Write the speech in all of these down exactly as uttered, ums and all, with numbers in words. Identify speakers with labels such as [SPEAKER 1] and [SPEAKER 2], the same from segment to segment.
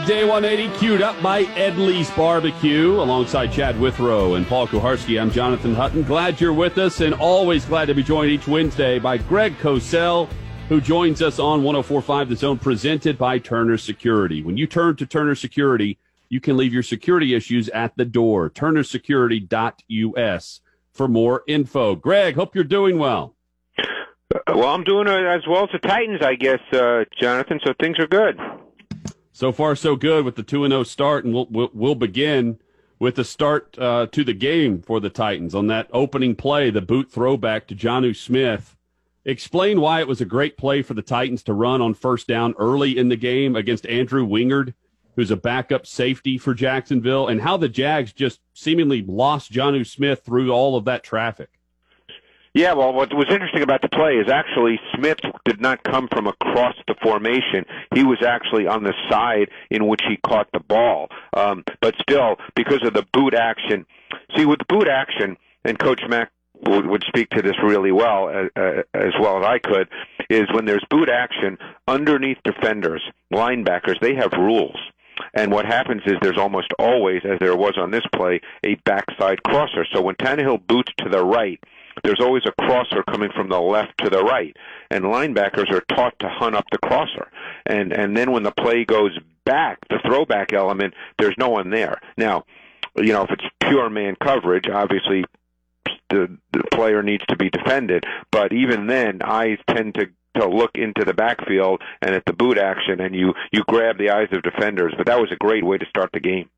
[SPEAKER 1] Weekday one eighty, queued up by Edley's Barbecue, alongside Chad Withrow and Paul Kuharsky. I'm Jonathan Hutton. Glad you're with us, and always glad to be joined each Wednesday by Greg Cosell, who joins us on one oh four point five The Zone, presented by Turner Security. When you turn to Turner Security, you can leave your security issues at the door. turner security dot U S for more info. Greg, hope you're doing well.
[SPEAKER 2] Well, I'm doing as well as the Titans, I guess, uh, Jonathan, so things are good.
[SPEAKER 1] So far, so good with the two and oh start, and we'll, we'll, we'll begin with the start uh, to the game for the Titans. On that opening play, the boot throwback to Jonnu Smith. Explain why it was a great play for the Titans to run on first down early in the game against Andrew Wingard, who's a backup safety for Jacksonville, and how the Jags just seemingly lost Jonnu Smith through all of that traffic.
[SPEAKER 2] Yeah, well, what was interesting about the play is actually Smith did not come from across the formation. He was actually on the side in which he caught the ball. Um, but still, because of the boot action, see, with the boot action, and Coach Mack would, would speak to this really well, uh, uh, as well as I could, is when there's boot action, underneath defenders, linebackers, they have rules. And what happens is there's almost always, as there was on this play, a backside crosser. So when Tannehill boots to the right, there's always a crosser coming from the left to the right. And linebackers are taught to hunt up the crosser. And and then when the play goes back, the throwback element, there's no one there. Now, you know, if it's pure man coverage, obviously the, the player needs to be defended. But even then, eyes tend to to look into the backfield and at the boot action, and you, you grab the eyes of defenders. But that was a great way to start the game.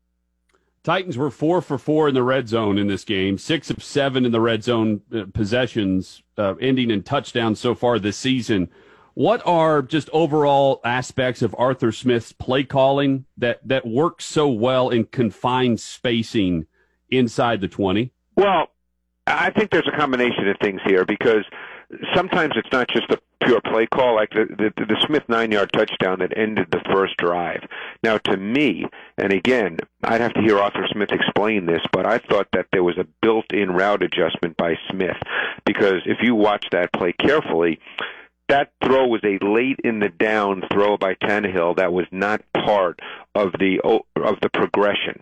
[SPEAKER 1] Titans were four for four in the red zone in this game, six of seven in the red zone uh, possessions, uh, ending in touchdowns so far this season. What are just overall aspects of Arthur Smith's play calling that, that works so well in confined spacing inside the twenty?
[SPEAKER 2] Well, I think there's a combination of things here, because sometimes it's not just a pure play call, like the, the, the Smith nine-yard touchdown that ended the first drive. Now, to me, and again, I'd have to hear Arthur Smith explain this, but I thought that there was a built-in route adjustment by Smith, because if you watch that play carefully, that throw was a late-in-the-down throw by Tannehill that was not part of the of the progression.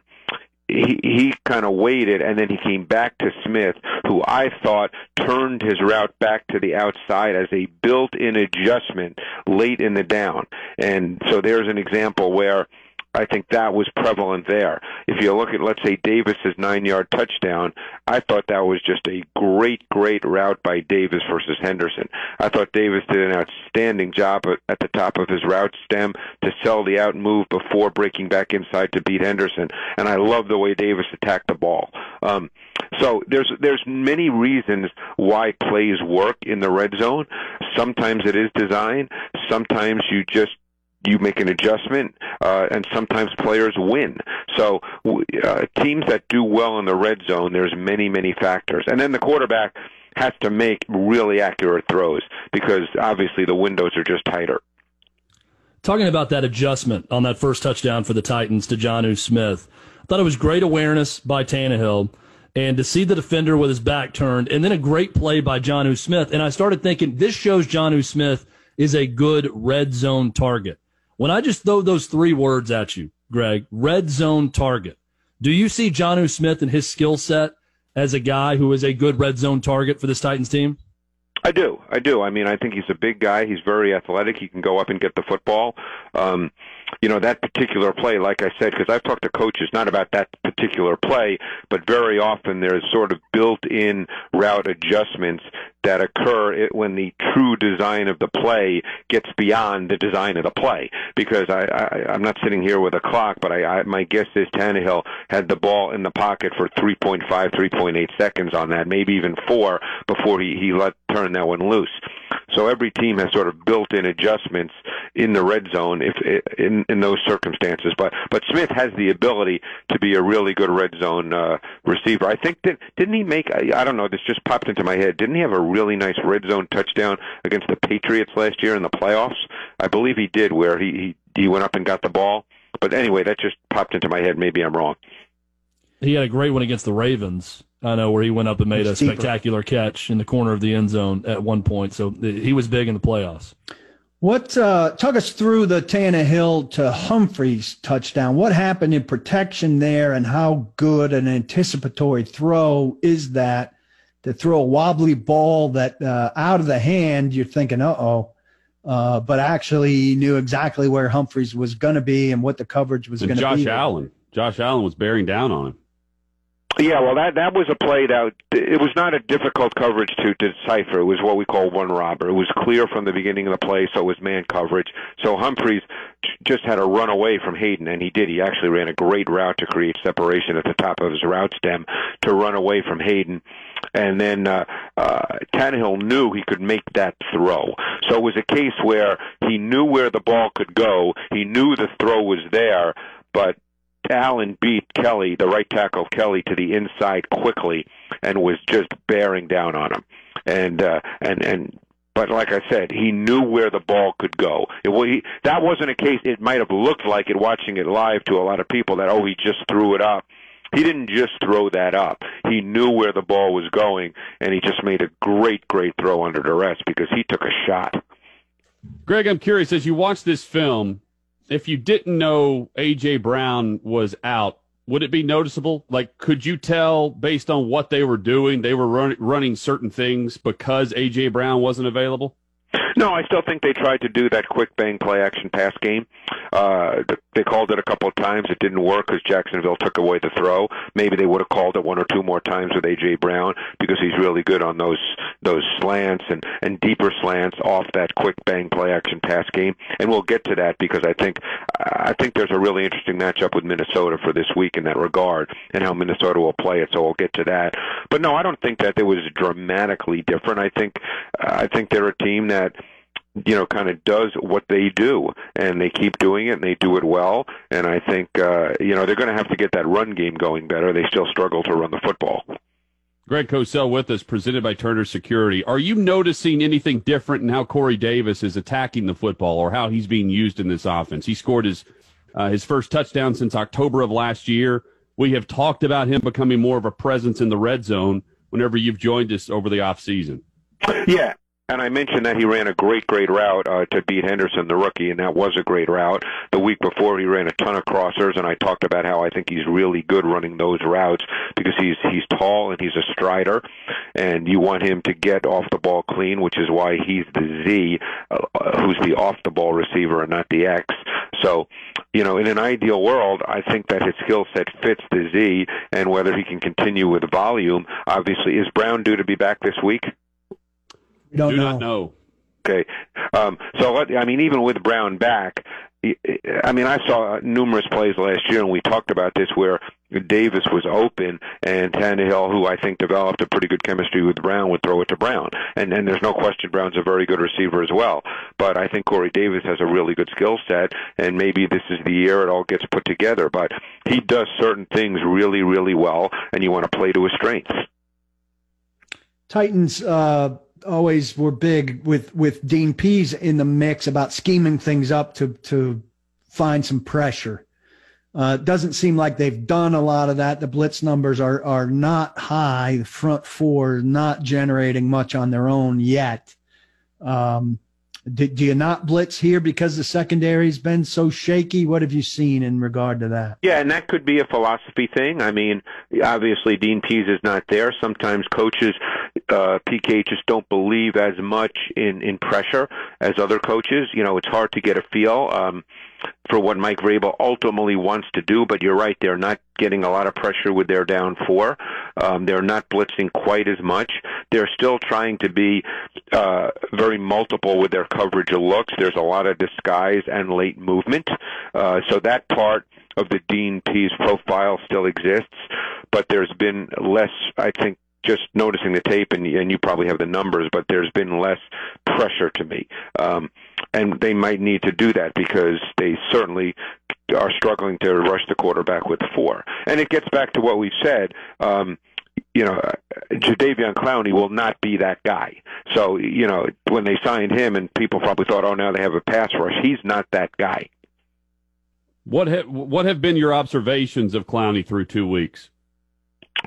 [SPEAKER 2] He, he kind of waited, and then he came back to Smith, who I thought turned his route back to the outside as a built-in adjustment late in the down. And so there's an example where I think that was prevalent there. If you look at, let's say, Davis's nine-yard touchdown, I thought that was just a great, great route by Davis versus Henderson. I thought Davis did an outstanding job at, at the top of his route stem to sell the out move before breaking back inside to beat Henderson, and I love the way Davis attacked the ball. Um, so there's there's many reasons why plays work in the red zone. Sometimes it is design. Sometimes you just you make an adjustment, uh, and sometimes players win. So uh, teams that do well in the red zone, there's many, many factors. And then the quarterback has to make really accurate throws, because obviously the windows are just tighter.
[SPEAKER 3] Talking about that adjustment on that first touchdown for the Titans to Jonnu Smith, I thought it was great awareness by Tannehill, and to see the defender with his back turned, and then a great play by Jonnu Smith. And I started thinking, this shows Jonnu Smith is a good red zone target. When I just throw those three words at you, Greg, red zone target, do you see Jonnu Smith and his skill set as a guy who is a good red zone target for this Titans team?
[SPEAKER 2] I do. I do. I mean, I think he's a big guy. He's very athletic. He can go up and get the football. Um, you know, that particular play, like I said, because I've talked to coaches not about that particular play, but very often there's sort of built-in route adjustments that occur when the true design of the play gets beyond the design of the play. Because I, I, I'm not sitting here with a clock, but I, I, my guess is Tannehill had the ball in the pocket for three point five, three point eight seconds on that, maybe even four, before he, he let turn that one loose. So every team has sort of built-in adjustments in the red zone if in, in those circumstances. But but Smith has the ability to be a really good red zone uh, receiver. I think that didn't he make? I, I don't know. This just popped into my head. Didn't he have a really nice red zone touchdown against the Patriots last year in the playoffs? I believe he did, where he he, he went up and got the ball. But anyway, that just popped into my head. Maybe I'm wrong.
[SPEAKER 3] He had a great one against the Ravens, I know, where he went up and made it's a deeper. spectacular catch in the corner of the end zone at one point. So he was big in the playoffs.
[SPEAKER 4] What uh, talk us through the Tannehill to Humphreys touchdown? What happened in protection there, and how good an anticipatory throw is that to throw a wobbly ball that uh, out of the hand? You're thinking, uh-oh, uh, but actually he knew exactly where Humphreys was going to be and what the coverage was going to be.
[SPEAKER 1] Josh Allen, Josh Allen was bearing down on him.
[SPEAKER 2] Yeah, well, that that was a play that it was not a difficult coverage to decipher. It was what we call one robber. It was clear from the beginning of the play, so it was man coverage. So Humphreys just had to run away from Hayden, and he did. He actually ran a great route to create separation at the top of his route stem to run away from Hayden. And then uh, uh, Tannehill knew he could make that throw. So it was a case where he knew where the ball could go. He knew the throw was there, but Allen beat Kelly, the right tackle Kelly, to the inside quickly and was just bearing down on him. And uh, and and but like I said, he knew where the ball could go. It, he, that wasn't a case. It might have looked like it watching it live to a lot of people that, oh, he just threw it up. He didn't just throw that up. He knew where the ball was going, and he just made a great, great throw under duress because he took a shot.
[SPEAKER 1] Greg, I'm curious, as you watch this film, if you didn't know A J. Brown was out, would it be noticeable? Like, could you tell based on what they were doing, they were run, running certain things because A J. Brown wasn't available?
[SPEAKER 2] No, I still think they tried to do that quick bang play action pass game. Uh, they called it a couple of times. It didn't work because Jacksonville took away the throw. Maybe they would have called it one or two more times with A J. Brown because he's really good on those those slants and, and deeper slants off that quick bang play action pass game. And we'll get to that because I think I think there's a really interesting matchup with Minnesota for this week in that regard and how Minnesota will play it. So we'll get to that. But no, I don't think that it was dramatically different. I think I think they're a team that, you know, kind of does what they do, and they keep doing it, and they do it well. And I think, uh, you know, they're going to have to get that run game going better. They still struggle to run the football.
[SPEAKER 1] Greg Cosell with us, presented by Turner Security. Are you noticing anything different in how Corey Davis is attacking the football or how he's being used in this offense? He scored his uh, his first touchdown since October of last year. We have talked about him becoming more of a presence in the red zone whenever you've joined us over the offseason.
[SPEAKER 2] Yeah. And I mentioned that he ran a great, great route uh, to beat Henderson, the rookie, and that was a great route. The week before, he ran a ton of crossers, and I talked about how I think he's really good running those routes because he's he's tall and he's a strider, and you want him to get off the ball clean, which is why he's the Z, uh, who's the off-the-ball receiver and not the X. So, you know, in an ideal world, I think that his skill set fits the Z, and whether he can continue with volume, obviously, is Brown due to be back this week?
[SPEAKER 4] We don't
[SPEAKER 1] Do
[SPEAKER 4] know.
[SPEAKER 1] not know.
[SPEAKER 2] Okay. Um, so, I mean, even with Brown back, I mean, I saw numerous plays last year, and we talked about this, where Davis was open, and Tannehill, who I think developed a pretty good chemistry with Brown, would throw it to Brown. And, and there's no question Brown's a very good receiver as well. But I think Corey Davis has a really good skill set, and maybe this is the year it all gets put together. But he does certain things really, really well, and you want to play to his strengths.
[SPEAKER 4] Titans uh, always were big with, with Dean Pease in the mix about scheming things up to, to find some pressure. Uh, doesn't seem like they've done a lot of that. The blitz numbers are, are not high. The front four not generating much on their own yet. Um, do, do you not blitz here because the secondary's been so shaky? What have you seen in regard to that?
[SPEAKER 2] Yeah, and that could be a philosophy thing. I mean, obviously Dean Pease is not there. Sometimes coaches, uh, P K, just don't believe as much in, in pressure as other coaches. You know, it's hard to get a feel um, for what Mike Vrabel ultimately wants to do, but you're right, they're not getting a lot of pressure with their down four. Um, they're not blitzing quite as much. They're still trying to be uh, very multiple with their coverage of looks. There's a lot of disguise and late movement. Uh, so that part of the Dean Pease profile still exists, but there's been less, I think, just noticing the tape, and, and you probably have the numbers, but there's been less pressure to me. Um, and they might need to do that because they certainly are struggling to rush the quarterback with four. And it gets back to what we said. Um, you know, Jadeveon Clowney will not be that guy. So, you know, when they signed him, and people probably thought, oh, now they have a pass rush, he's not that guy.
[SPEAKER 1] What have, what have been your observations of Clowney through two weeks?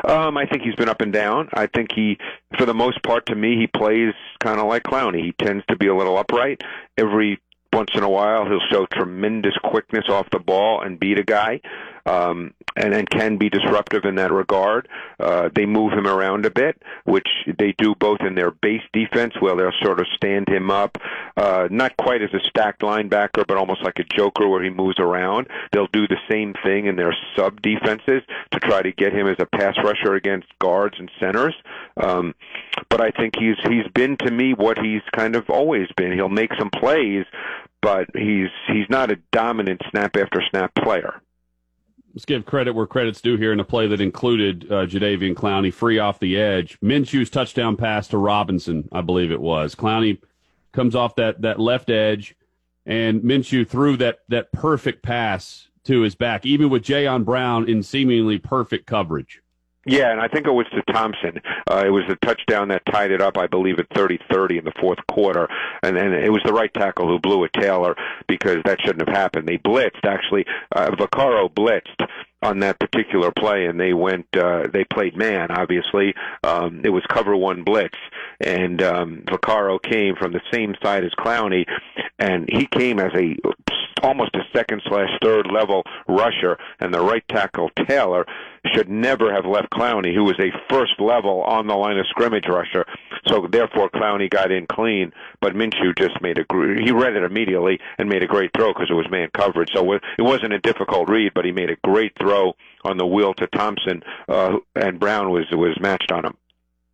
[SPEAKER 2] Um, I think he's been up and down. I think he, for the most part, to me, he plays kind of like Clowney. He tends to be a little upright. Every once in a while, he'll show tremendous quickness off the ball and beat a guy, um, and, and can be disruptive in that regard. Uh, they move him around a bit, which they do both in their base defense, where they'll sort of stand him up, uh, not quite as a stacked linebacker, but almost like a joker where he moves around. They'll do the same thing in their sub defenses to try to get him as a pass rusher against guards and centers. Um, but I think he's he's been, to me, what he's kind of always been. He'll make some plays, but he's he's not a dominant snap after snap player.
[SPEAKER 1] Let's give credit where credit's due here in a play that included uh, Jadeveon Clowney free off the edge. Minshew's touchdown pass to Robinson, I believe it was. Clowney comes off that, that left edge, and Minshew threw that, that perfect pass to his back, even with Jayon Brown in seemingly perfect coverage.
[SPEAKER 2] Yeah, and I think it was to Thompson. Uh, it was the touchdown that tied it up, I believe, at thirty thirty in the fourth quarter. And then it was the right tackle who blew a Taylor, because that shouldn't have happened. They blitzed, actually. Uh, Vaccaro blitzed on that particular play, and they went, uh, they played man, obviously. Um, it was cover one blitz, and um, Vaccaro came from the same side as Clowney, and he came as a almost a second slash third level rusher, and the right tackle, Taylor, should never have left Clowney, who was a first level on the line of scrimmage rusher. So therefore, Clowney got in clean, but Minshew just made a, he read it immediately and made a great throw because it was man coverage. So it wasn't a difficult read, but he made a great throw on the wheel to Thompson, uh, and Brown was, was matched on him.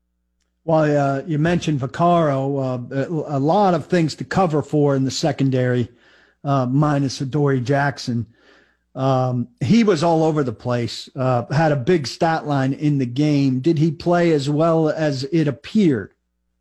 [SPEAKER 4] Well, uh, you mentioned Vaccaro, uh, a lot of things to cover for in the secondary, uh, minus Adoree Jackson. Um, he was all over the place, uh, had a big stat line in the game. Did he play as well as it appeared?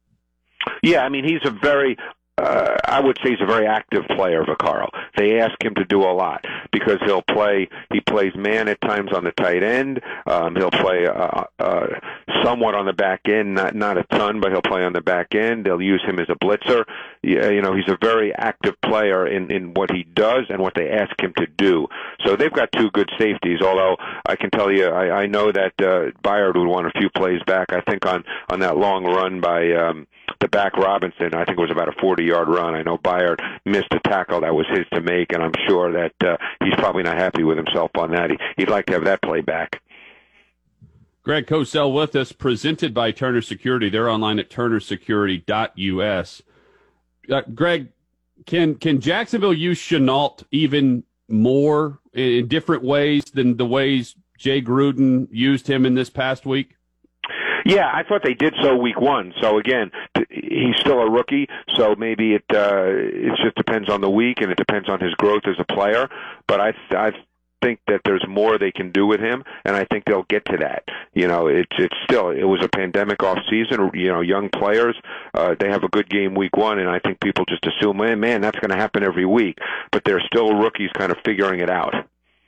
[SPEAKER 2] Yeah, I mean, he's a very, uh, I would say he's a very active player, Vaccaro. They ask him to do a lot because he'll play, he plays man at times on the tight end. Um, he'll play uh, uh, somewhat on the back end, not not a ton, but he'll play on the back end. They'll use him as a blitzer. Yeah, you know, he's a very active player in, in what he does and what they ask him to do. So they've got two good safeties, although I can tell you, I, I know that uh, Byard would want a few plays back. I think on, on that long run by um, the back Robinson, I think it was about a forty-yard run. I know Byard missed a tackle that was his to make, and I'm sure that uh, he's probably not happy with himself on that. He, he'd like to have that play back.
[SPEAKER 1] Greg Cosell with us, presented by Turner Security. They're online at turner security dot U S. Uh, Greg, can can Jacksonville use Shenault even more in different ways than the ways Jay Gruden used him in this past week?
[SPEAKER 2] Yeah, I thought they did so week one. So again, he's still a rookie, so maybe it uh, it just depends on the week and it depends on his growth as a player. But I I think that there's more they can do with him, and I think they'll get to that. You know, it's it's still it was a pandemic off season. You know, young players uh, they have a good game week one, and I think people just assume, man, man that's going to happen every week. But they're still rookies, kind of figuring it out.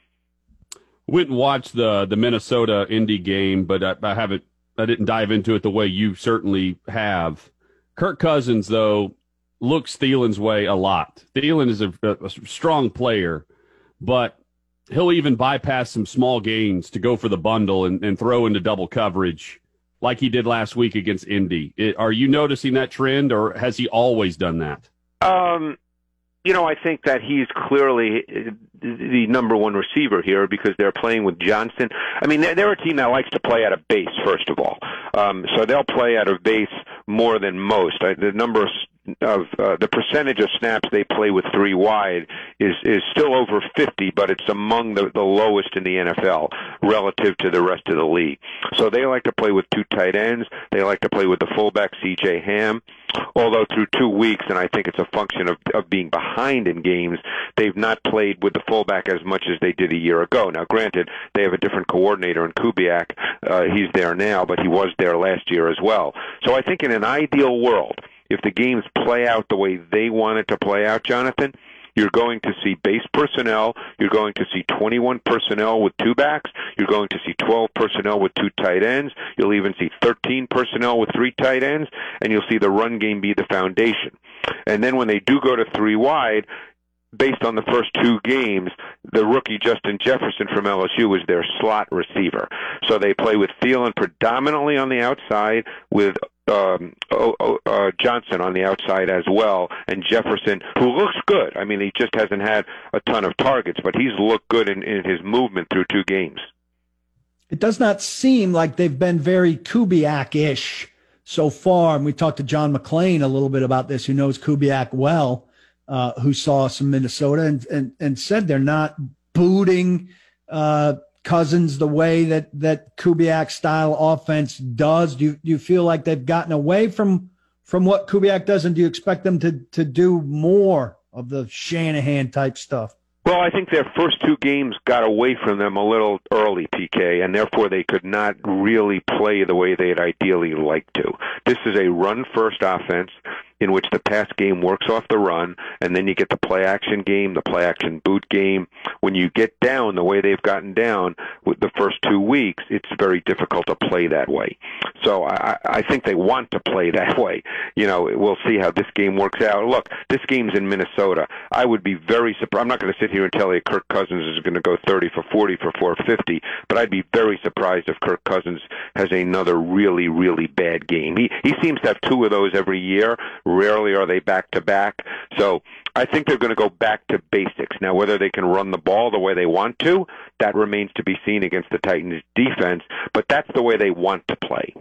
[SPEAKER 1] Went and watched the the Minnesota Indy game, but I, I haven't. I didn't dive into it the way you certainly have. Kirk Cousins, though, looks Thielen's way a lot. Thielen is a, a strong player, but he'll even bypass some small gains to go for the bundle and, and throw into double coverage like he did last week against Indy. It, are you noticing that trend, or has he always done that?
[SPEAKER 2] Um, you know, I think that he's clearly the number one receiver here because they're playing with Johnson. I mean, they're, they're a team that likes to play out of base, first of all. Um, so they'll play out of base more than most. I, the number of of uh, the percentage of snaps they play with three wide is is still over fifty, but it's among the, the lowest in the N F L relative to the rest of the league. So they like to play with two tight ends. They like to play with the fullback C J Ham. Although through two weeks, and I think it's a function of, of being behind in games, they've not played with the fullback as much as they did a year ago. Now, granted, they have a different coordinator in Kubiak. Uh, he's there now, but he was there last year as well. So I think in an ideal world, if the games play out the way they want it to play out, Jonathan, you're going to see base personnel. You're going to see twenty-one personnel with two backs. You're going to see twelve personnel with two tight ends. You'll even see thirteen personnel with three tight ends, and you'll see the run game be the foundation. And then when they do go to three wide, based on the first two games, the rookie Justin Jefferson from L S U was their slot receiver. So they play with Thielen predominantly on the outside, with um, uh, Johnson on the outside as well, and Jefferson, who looks good. I mean, he just hasn't had a ton of targets, but he's looked good in, in his movement through two games.
[SPEAKER 4] It does not seem like they've been very Kubiak-ish so far. And we talked to John McClain a little bit about this, who knows Kubiak well, uh, who saw some Minnesota and, and, and said they're not booting uh, Cousins the way that, that Kubiak-style offense does. Do you, do you feel like they've gotten away from from what Kubiak does, and do you expect them to, to do more of the Shanahan-type stuff?
[SPEAKER 2] Well, I think their first two games got away from them a little early, P K, and therefore they could not really play the way they'd ideally like to. This is a run-first offense in which the pass game works off the run, and then you get the play-action game, the play-action boot game. When you get down the way they've gotten down with the first two weeks, it's very difficult to play that way. So I, I think they want to play that way. You know, we'll see how this game works out. Look, this game's in Minnesota. I would be very surprised. I'm not going to sit here and tell you Kirk Cousins is going to go thirty for forty for four fifty, but I'd be very surprised if Kirk Cousins has another really, really bad game. He he seems to have two of those every year. Rarely are they back-to-back. So I think they're going to go back to basics. Now, whether they can run the ball the way they want to, that remains to be seen against the Titans' defense, but that's the way they want to play.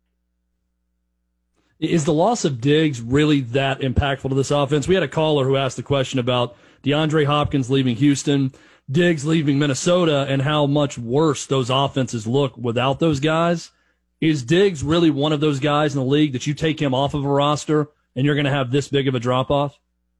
[SPEAKER 3] Is the loss of Diggs really that impactful to this offense? We had a caller who asked the question about DeAndre Hopkins leaving Houston, Diggs leaving Minnesota, and how much worse those offenses look without those guys. Is Diggs really one of those guys in the league that you take him off of a roster and you're going to have this big of a drop-off?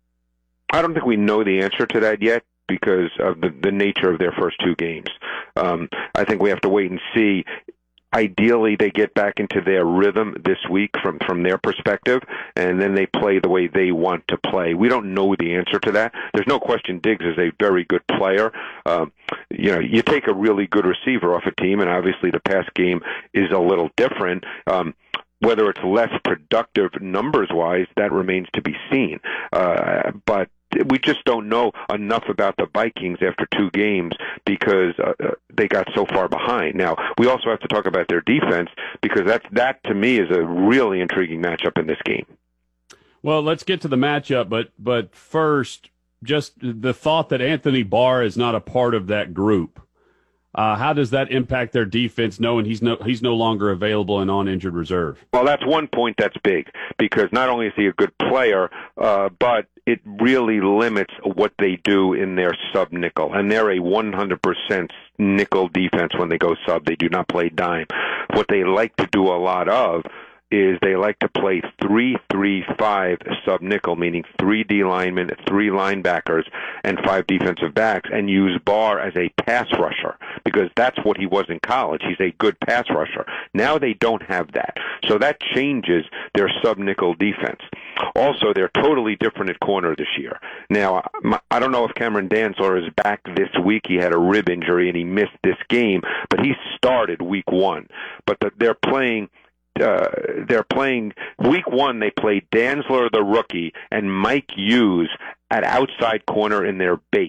[SPEAKER 2] I don't think we know the answer to that yet because of the, the nature of their first two games. Um, I think we have to wait and see. Ideally, they get back into their rhythm this week from, from their perspective, and then they play the way they want to play. We don't know the answer to that. There's no question Diggs is a very good player. Um, you know, you take a really good receiver off a team, and obviously the pass game is a little different. Um, whether it's less productive numbers-wise, that remains to be seen. Uh, but we just don't know enough about the Vikings after two games because uh, they got so far behind. Now, we also have to talk about their defense because that's, that, to me, is a really intriguing matchup in this game.
[SPEAKER 1] Well, let's get to the matchup, but but first, just the thought that Anthony Barr is not a part of that group. Uh, how does that impact their defense, knowing he's no he's no longer available and on injured reserve?
[SPEAKER 2] Well, that's one point that's big because not only is he a good player, uh, but it really limits what they do in their sub-nickel. And they're a one hundred percent nickel defense when they go sub. They do not play dime. What they like to do a lot of is they like to play three three five sub-nickel, meaning three D linemen, three linebackers, and five defensive backs, and use Barr as a pass rusher because that's what he was in college. He's a good pass rusher. Now they don't have that. So that changes their sub-nickel defense. Also, they're totally different at corner this year. Now, I don't know if Cameron Dantzler is back this week. He had a rib injury and he missed this game, but he started week one. But the, they're playing... Uh, they're playing week one. They played Dantzler, the rookie, and Mike Hughes at outside corner in their base.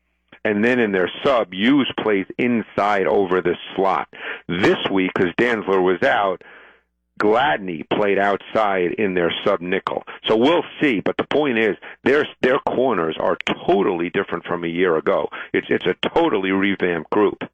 [SPEAKER 2] And then in their sub, Hughes plays inside over the slot. This week, because Dantzler was out, Gladney played outside in their sub-nickel. So we'll see. But the point is, their their corners are totally different from a year ago. It's it's a totally revamped group.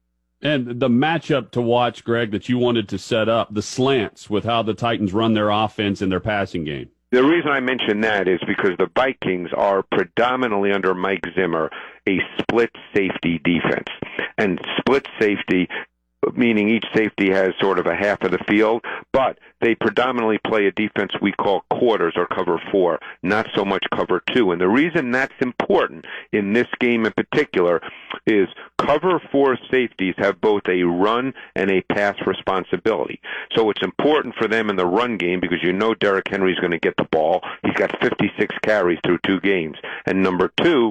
[SPEAKER 1] And the matchup to watch, Greg, that you wanted to set up, the slants with how the Titans run their offense and their passing game.
[SPEAKER 2] The reason I mention that is because the Vikings are predominantly under Mike Zimmer a split safety defense. And split safety, meaning each safety has sort of a half of the field, but they predominantly play a defense we call quarters or cover four, not so much cover two. And the reason that's important in this game in particular is cover four safeties have both a run and a pass responsibility. So it's important for them in the run game because you know Derrick Henry's going to get the ball. He's got fifty-six carries through two games. And number two,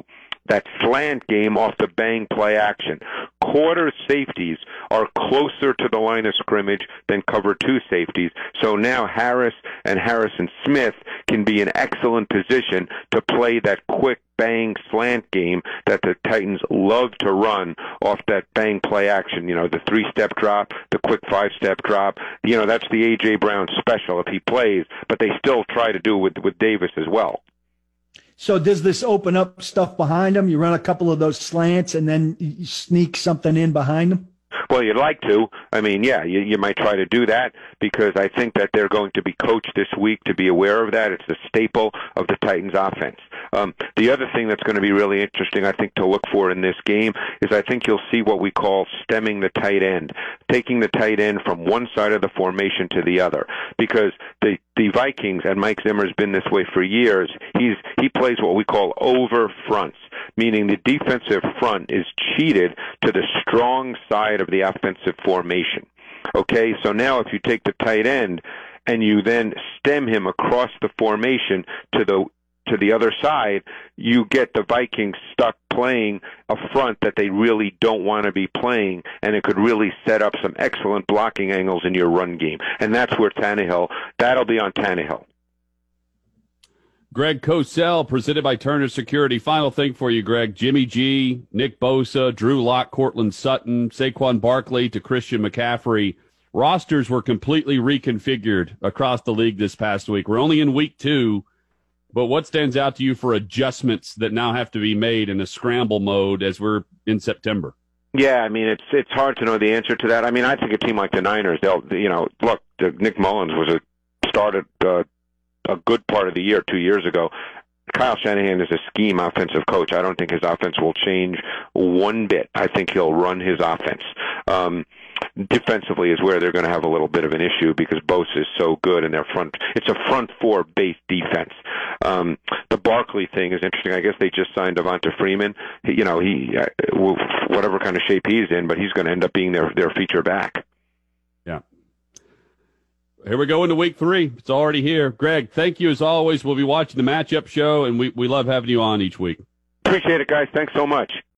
[SPEAKER 2] that slant game off the bang play action. Quarter safeties are closer to the line of scrimmage than cover two safeties. So now Harris and Harrison Smith can be in excellent position to play that quick bang slant game that the Titans love to run off that bang play action. You know, the three-step drop, the quick five-step drop. You know, that's the A J. Brown special if he plays, but they still try to do it with, with Davis as well.
[SPEAKER 4] So does this open up stuff behind them? You run a couple of those slants and then you sneak something in behind them?
[SPEAKER 2] Well, you'd like to. I mean, yeah, you, you might try to do that because I think that they're going to be coached this week to be aware of that. It's a staple of the Titans' offense. Um, the other thing that's going to be really interesting, I think, to look for in this game is I think you'll see what we call stemming the tight end, taking the tight end from one side of the formation to the other. Because the the Vikings, and Mike Zimmer's been this way for years, he's he plays what we call over fronts, meaning the defensive front is cheated to the strong side of the offensive formation. Okay, so now if you take the tight end and you then stem him across the formation to the to the other side, you get the Vikings stuck playing a front that they really don't want to be playing, and it could really set up some excellent blocking angles in your run game. And that's where Tannehill, that'll be on Tannehill.
[SPEAKER 1] Greg Cosell, presented by Turner Security. Final thing for you, Greg. Jimmy G, Nick Bosa, Drew Lock, Cortland Sutton, Saquon Barkley to Christian McCaffrey. Rosters were completely reconfigured across the league this past week. We're only in week two. But what stands out to you for adjustments that now have to be made in a scramble mode as we're in September?
[SPEAKER 2] Yeah, I mean, it's it's hard to know the answer to that. I mean, I think a team like the Niners, they'll, you know, look, Nick Mullins was a started uh, a good part of the year two years ago. Kyle Shanahan is a scheme offensive coach. I don't think his offense will change one bit. I think he'll run his offense. Um, defensively is where they're going to have a little bit of an issue because Bosa is so good in their front. It's a front four based defense. Um, the Barkley thing is interesting. I guess they just signed Devonta Freeman. He, you know, he uh, whatever kind of shape he's in, but he's going to end up being their their feature back.
[SPEAKER 1] Yeah. Here we go into week three. It's already here. Greg, thank you as always. We'll be watching the matchup show, and we, we love having you on each week.
[SPEAKER 2] Appreciate it, guys. Thanks so much.